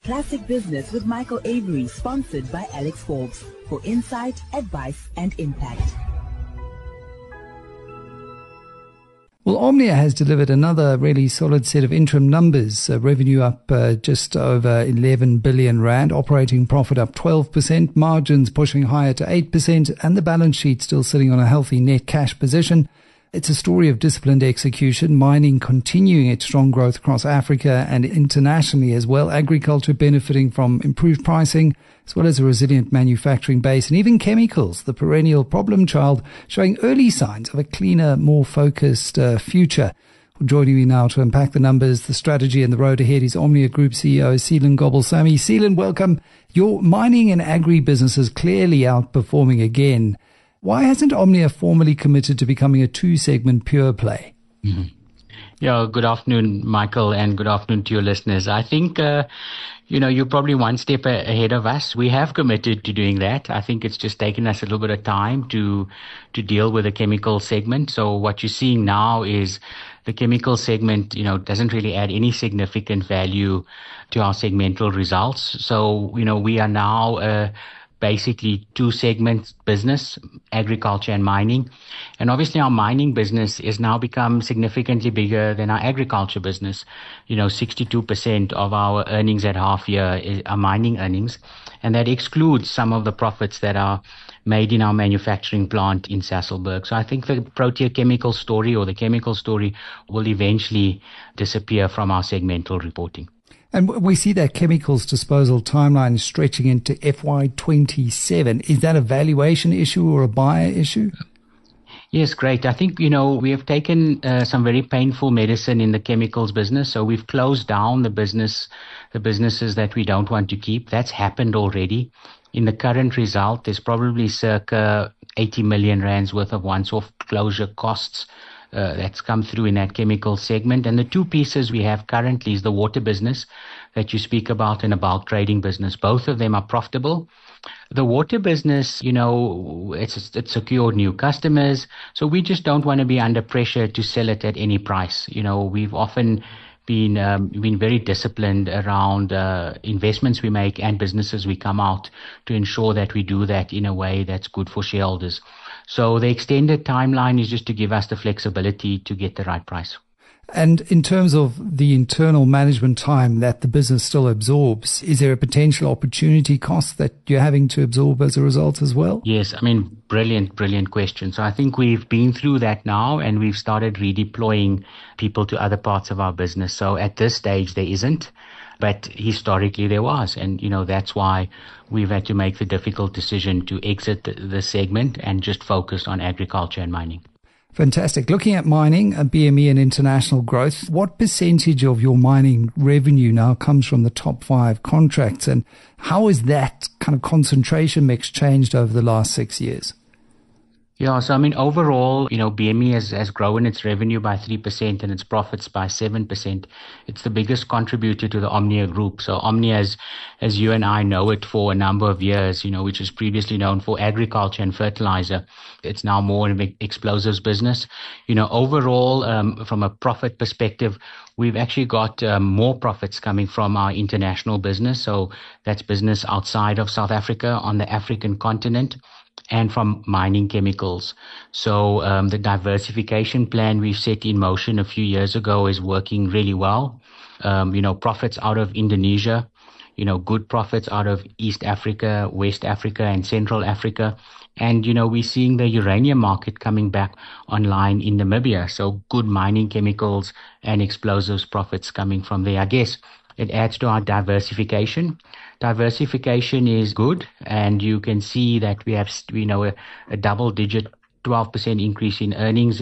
Classic Business with Michael Avery, sponsored by Alex Forbes, for insight, advice, and impact. Well, Omnia has delivered another really solid set of interim numbers. Revenue up just over 11 billion rand, operating profit up 12%, margins pushing higher to 8%, and the balance sheet still sitting on a healthy net cash position. It's a story of disciplined execution, mining continuing its strong growth across Africa and internationally as well, agriculture benefiting from improved pricing, as well as a resilient manufacturing base, and even chemicals, the perennial problem child, showing early signs of a cleaner, more focused future. Joining me now to unpack the numbers, the strategy and the road ahead is Omnia Group CEO Seelan Gobelsamy. Seelan, welcome. Your mining and agri business is clearly outperforming again. Why hasn't Omnia formally committed to becoming a two-segment pure play? Mm-hmm. Yeah, good afternoon, Michael, and good afternoon to your listeners. I think, you're probably one step ahead of us. We have committed to doing that. I think it's just taken us a little bit of time to deal with the chemical segment. So what you're seeing now is the chemical segment, doesn't really add any significant value to our segmental results. So, we are now basically two segments business, agriculture and mining. And obviously our mining business has now become significantly bigger than our agriculture business. 62% of our earnings at half year are mining earnings. And that excludes some of the profits that are made in our manufacturing plant in Sasolburg. So I think the Protea chemical story or the chemical story will eventually disappear from our segmental reporting. And we see that chemicals disposal timeline stretching into FY27. Is that a valuation issue or a buyer issue? Yes, great. I think, we have taken some very painful medicine in the chemicals business. So we've closed down the businesses that we don't want to keep. That's happened already. In the current result, there's probably circa 80 million rands worth of once-off closure costs that's come through in that chemical segment. And the two pieces we have currently is the water business that you speak about and a bulk trading business. Both of them are profitable. The water business, it's secured new customers. So we just don't want to be under pressure to sell it at any price. We've often been very disciplined around investments we make and businesses we come out to ensure that we do that in a way that's good for shareholders. So the extended timeline is just to give us the flexibility to get the right price. And in terms of the internal management time that the business still absorbs, is there a potential opportunity cost that you're having to absorb as a result as well? Yes, brilliant question. So I think we've been through that now and we've started redeploying people to other parts of our business. So at this stage, there isn't. But historically there was. And, that's why we've had to make the difficult decision to exit the segment and just focus on agriculture and mining. Fantastic. Looking at mining, BME and international growth, what percentage of your mining revenue now comes from the top 5 contracts? And how has that kind of concentration mix changed over the last 6 years? Yeah, so overall, BME has grown its revenue by 3% and its profits by 7%. It's the biggest contributor to the Omnia Group. So Omnia, as you and I know it for a number of years, which was previously known for agriculture and fertilizer. It's now more an explosives business. Overall, from a profit perspective, we've actually got more profits coming from our international business. So that's business outside of South Africa on the African continent, and from mining chemicals. So the diversification plan we set in motion a few years ago is working really well. Profits out of Indonesia, good profits out of East Africa, West Africa, and Central Africa. And, we're seeing the uranium market coming back online in Namibia. So good mining chemicals and explosives profits coming from there. I guess it adds to our diversification. Diversification is good, and you can see that we have, a double-digit 12% increase in earnings.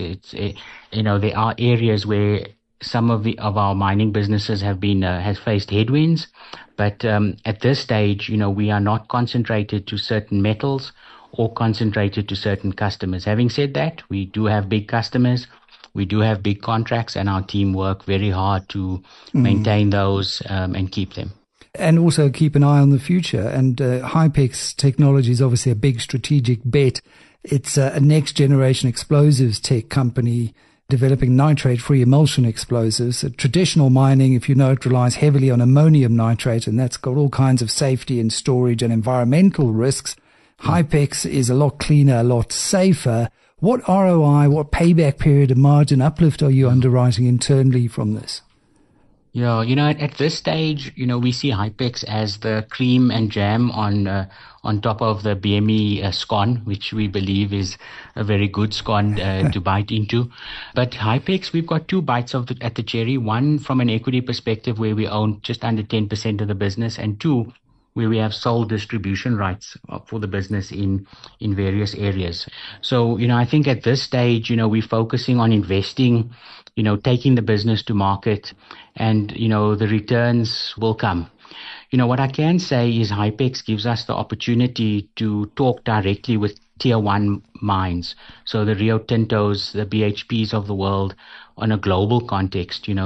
There are areas where some of our mining businesses has faced headwinds, but at this stage, we are not concentrated to certain metals or concentrated to certain customers. Having said that, we do have big customers. We do have big contracts, and our team work very hard to maintain those and keep them. And also keep an eye on the future. And Hypex Technology is obviously a big strategic bet. It's a next generation explosives tech company developing nitrate-free emulsion explosives. Traditional mining, if you know it, relies heavily on ammonium nitrate, and that's got all kinds of safety and storage and environmental risks. Hypex is a lot cleaner, a lot safer. What ROI, what payback period and margin uplift are you underwriting internally from this? Yeah, at this stage, we see Hypex as the cream and jam on top of the BME scone, which we believe is a very good scone to bite into. But Hypex, we've got two bites at the cherry. One, from an equity perspective, where we own just under 10% of the business, and two, where we have sole distribution rights for the business in various areas. So, I think at this stage, we're focusing on investing, taking the business to market, and, the returns will come. What I can say is Hypex gives us the opportunity to talk directly with tier one mines. So the Rio Tintos, the BHPs of the world, on a global context, they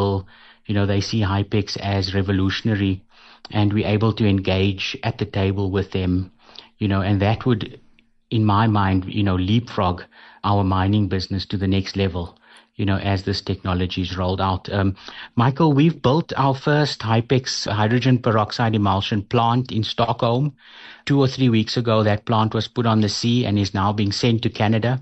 see Hypex as revolutionary, and we're able to engage at the table with them, and that would, in my mind, leapfrog our mining business to the next level, as this technology is rolled out. Michael, we've built our first Hypex hydrogen peroxide emulsion plant in Stockholm. 2 or 3 weeks ago, that plant was put on the sea and is now being sent to Canada.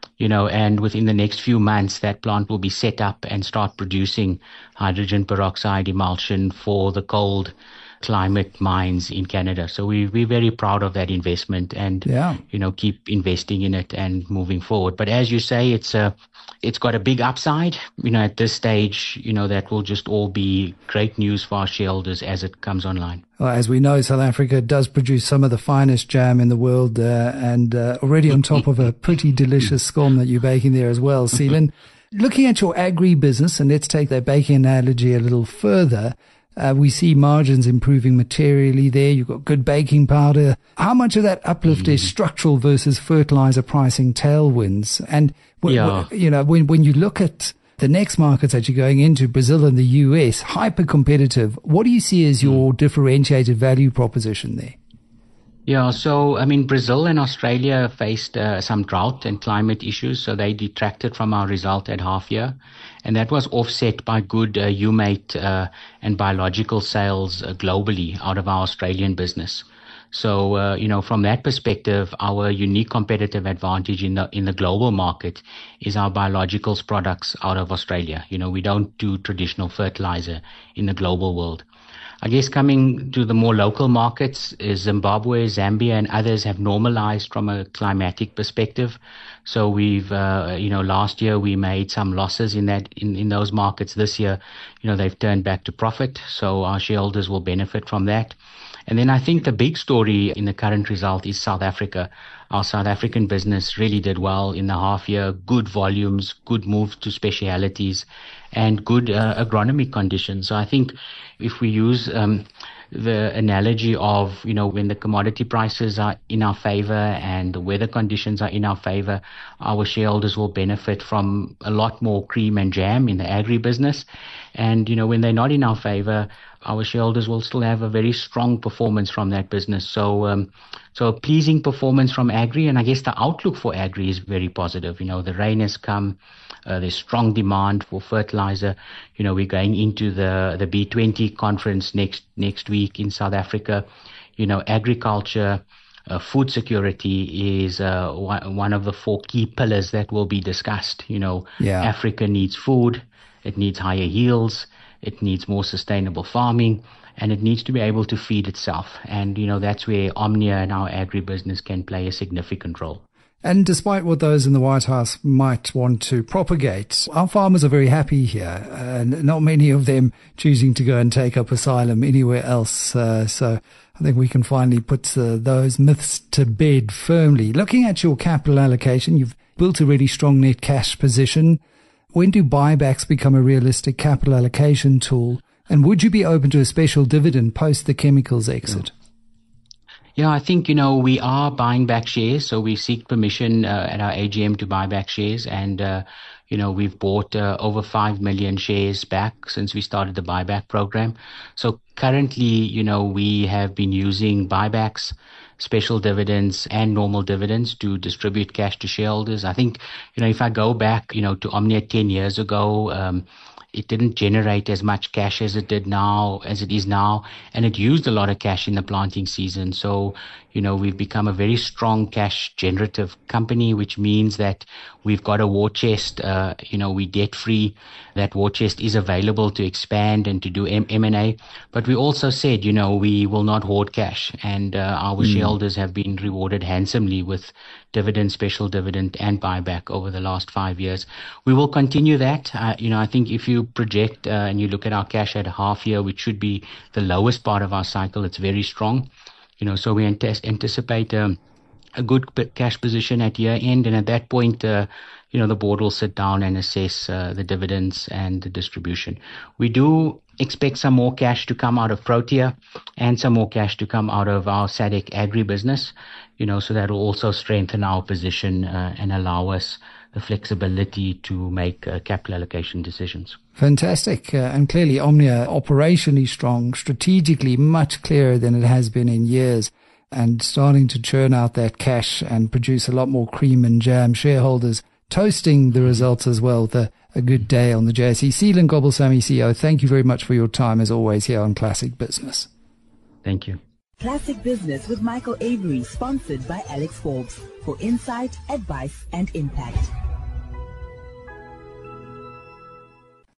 And within the next few months, that plant will be set up and start producing hydrogen peroxide emulsion for the cold climate mines in Canada. So we're very proud of that investment, and keep investing in it and moving forward. But as you say, it's got a big upside. At this stage, that will just all be great news for our shareholders as it comes online. Well, as we know, South Africa does produce some of the finest jam in the world, and already on top of a pretty delicious scone that you're baking there as well, Seelan. Looking at your agri-business, and let's take that baking analogy a little further, we see margins improving materially there. You've got good baking powder. How much of that uplift is structural versus fertilizer pricing tailwinds? And when you look at the next markets that you're going into, Brazil and the US, hyper competitive, what do you see as your differentiated value proposition there? Yeah, so, Brazil and Australia faced some drought and climate issues, so they detracted from our result at half year. And that was offset by good humate and biological sales globally out of our Australian business. So, from that perspective, our unique competitive advantage in the global market is our biologicals products out of Australia. We don't do traditional fertilizer in the global world. I guess coming to the more local markets is Zimbabwe, Zambia, and others have normalized from a climatic perspective. So we've, last year we made some losses in those markets. This year, they've turned back to profit. So our shareholders will benefit from that. And then I think the big story in the current result is South Africa. Our South African business really did well in the half year, good volumes, good move to specialities, and good agronomic conditions. So I think if we use the analogy of, when the commodity prices are in our favor and the weather conditions are in our favor, our shareholders will benefit from a lot more cream and jam in the agri-business. And, when they're not in our favor, our shareholders will still have a very strong performance from that business. So, so a pleasing performance from agri, and I guess the outlook for agri is very positive. The rain has come. There's strong demand for fertilizer. We're going into the B20 conference next week in South Africa. Agriculture, food security is one of the 4 key pillars that will be discussed. Africa needs food. It needs higher yields. It needs more sustainable farming, and it needs to be able to feed itself. And, that's where Omnia and our agribusiness can play a significant role. And despite what those in the White House might want to propagate, our farmers are very happy here, and not many of them choosing to go and take up asylum anywhere else. So I think we can finally put those myths to bed firmly. Looking at your capital allocation, you've built a really strong net cash position. When do buybacks become a realistic capital allocation tool? And would you be open to a special dividend post the chemicals exit? Yeah, I think, we are buying back shares. So we seek permission at our AGM to buy back shares. And, we've bought over 5 million shares back since we started the buyback program. So currently, we have been using buybacks special dividends and normal dividends to distribute cash to shareholders. I think, if I go back, to Omnia 10 years ago, it didn't generate as much cash as it is now, and it used a lot of cash in the planting season. So, we've become a very strong cash generative company, which means that we've got a war chest. We're debt free. That war chest is available to expand and to do M&A. But we also said, we will not hoard cash, and our shareholders have been rewarded handsomely with dividend, special dividend, and buyback over the last 5 years. We will continue that. I think if you project and you look at our cash at a half year, which should be the lowest part of our cycle, it's very strong. So we anticipate a good cash position at year end, and at that point, the board will sit down and assess the dividends and the distribution. We do expect some more cash to come out of Protea and some more cash to come out of our SADC agribusiness, so that will also strengthen our position and allow us the flexibility to make capital allocation decisions. Fantastic. And clearly Omnia operationally strong, strategically much clearer than it has been in years, and starting to churn out that cash and produce a lot more cream and jam. Shareholders toasting the results as well. A good day on the JSE. Seelan Gobelsamy, CEO, thank you very much for your time as always here on Classic Business. Thank you. Classic Business with Michael Avery, sponsored by Alex Forbes, for insight, advice and impact.